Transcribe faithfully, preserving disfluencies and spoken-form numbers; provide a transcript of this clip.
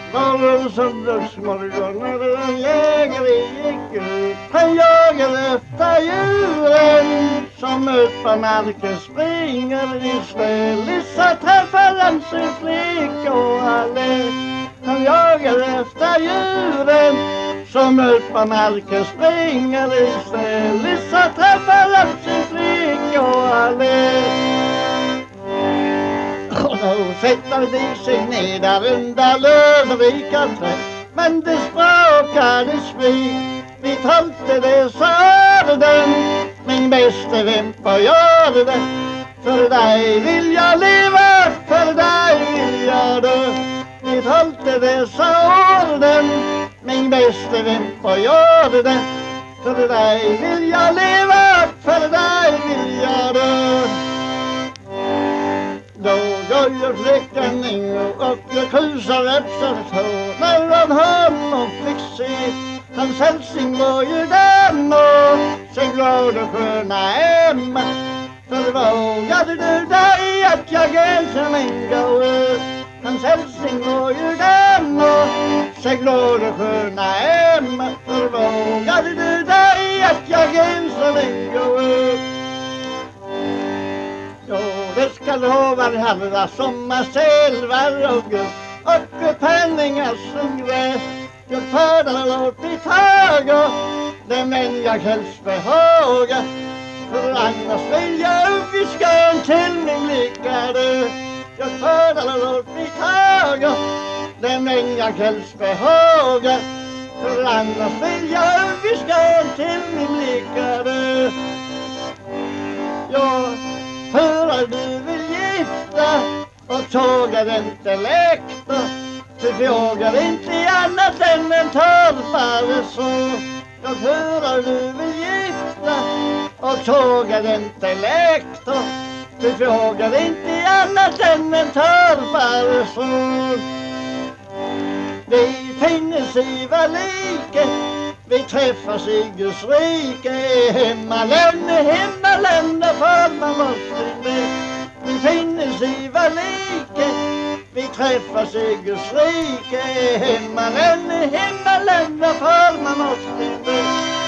var en söndagsmorgon när en jägare gick ut. Han jagade efter djuren som ut på marken springer. I Svälissa träffade han sin flicka och allé. Han jagade efter djuren som ut på marken springer. I Svälissa träffade han sin flicka och allé. Och då sätter de sig ner där under lövrika träd. Men det språkade svik, vi talte det sa den. Min bäste vän får göra det. För dig vill jag leva, för dig vill jag dö. Vi talte det sa den. Min bäste vän får göra det. För dig vill jag leva, för dig vill jag dö. Då går ju flickan in och krusar efter tår. När han hör och fick se hans hälsning var ju den. Och sen glada sköna Emma, för vågade du dig att jag ensam en gå ut? Hans hälsning var ju den. Och sen glada sköna Emma, för vågade du dig att jag ensam en gå ut? Jo, det ska lova herra sommarselvar och guld och penningar som gräs. Jag fördar låt i taga den män jag helst behåga. För annars vill jag viska en till min blickade. Jag fördar låt i taga den män jag helst behåga. För annars vill jag viska en till min blickade. Ja, hur du vill gifta och tågar inte läkta. Du frågar inte annat än en torpare så. Jag hör du vill gifta och tågar inte läkta. Du frågar inte annat än en torpare så. Vi finnes i Valike, vi träffas i Guds rike. Hemmalände, hemmalände, för man måste med. Vi finnes i Valike, vi träffas i Guds rike. Hemmalände, hemmalände, för man måste med.